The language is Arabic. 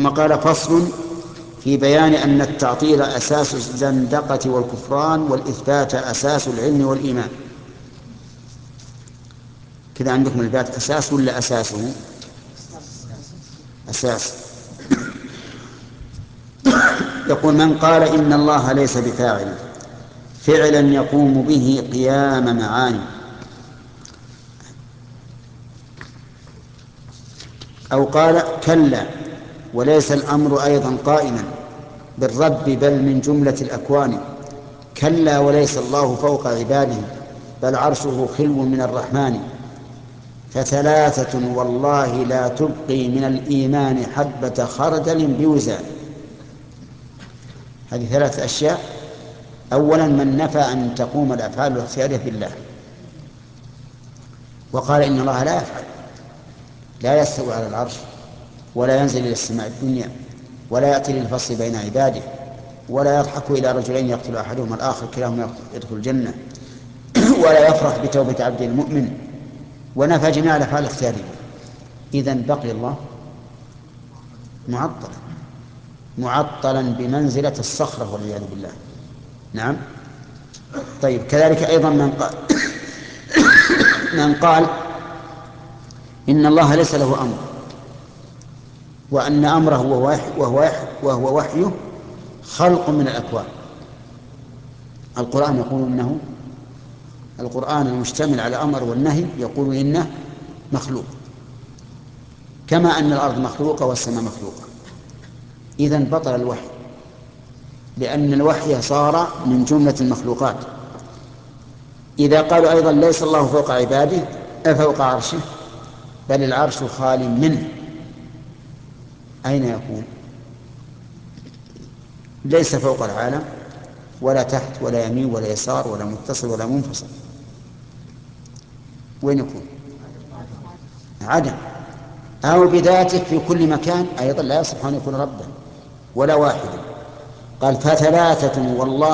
ثم قال فصل في بيان أن التعطيل أساس الزندقة والكفران والإثبات أساس العلم والإيمان. كذا عندكم الإثبات أساس ولا أساسه؟ أساس. يقول من قال إن الله ليس بفاعل فعلا يقوم به قيام معاني، أو قال كلا وليس الأمر أيضا قائما بالرب بل من جملة الأكوان، كلا وليس الله فوق عباده بل عرشه خلو من الرحمن، فثلاثة والله لا تبقي من الإيمان حبة خردل بوزان. هذه ثلاث أشياء. أولا من نفى أن تقوم الأفعال الاختيارية بالله وقال إن الله لا يفعل، لا يستوي على العرش ولا ينزل إلى السماء الدنيا ولا يأتي للفصل بين عباده ولا يضحك إلى رجلين يقتل أحدهما الآخر كلاهما يدخل الجنة ولا يفرح بتوبة عبد المؤمن، ونفى جميع الأفعال الاختيارية. إذن بقي الله معطلا بمنزلة الصخرة والعياذ بالله. نعم. طيب كذلك أيضا من قال إن الله ليس له أمر وأن أمره وهو وحيه خلق من الأكوان. القرآن يقول إنه القرآن المشتمل على الأمر والنهي يقول إنه مخلوق، كما أن الأرض مخلوقة والسماء مخلوقة. إذن بطل الوحي، لأن الوحي صار من جملة المخلوقات. إذا قالوا أيضا ليس الله فوق عباده فوق عرشه بل العرش خال منه، أين يكون؟ ليس فوق العالم ولا تحت ولا يمين ولا يسار ولا متصل ولا منفصل. وين يكون؟ عدم. أو بذاته في كل مكان أيضا لا يصح أن يكون ربا ولا واحدا. قال فثلاثة والله